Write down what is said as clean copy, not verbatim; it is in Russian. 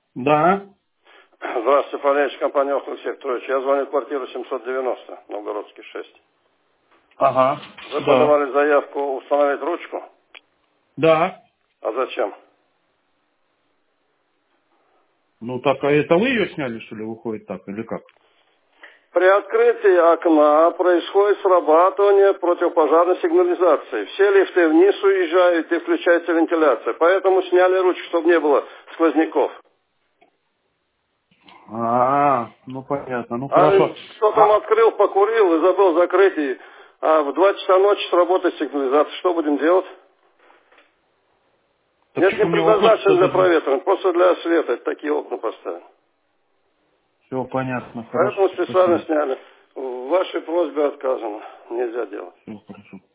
Да. Здравствуйте, Полевич, компания «Алексей Петрович». Я звоню в квартиру 790, Новгородский, 6. Ага. Вы Да. подавали заявку установить ручку? Да. А зачем? Ну так, а это вы ее сняли, что ли, выходит так, или как? При открытии окна происходит срабатывание противопожарной сигнализации. Все лифты вниз уезжают и включается вентиляция. Поэтому сняли ручку, чтобы не было сквозняков. Ну понятно, ну А хорошо. кто там открыл, покурил и забыл закрыть, а в 2 часа ночи сработает сигнализация. Что будем делать? Так Нет, что не у меня вопрос-то предназначено для задать? проветривания, просто для света. Такие окна поставили. Все понятно, хорошо, Поэтому специально спасибо. сняли. В вашей просьбе отказано. Нельзя делать. Все хорошо.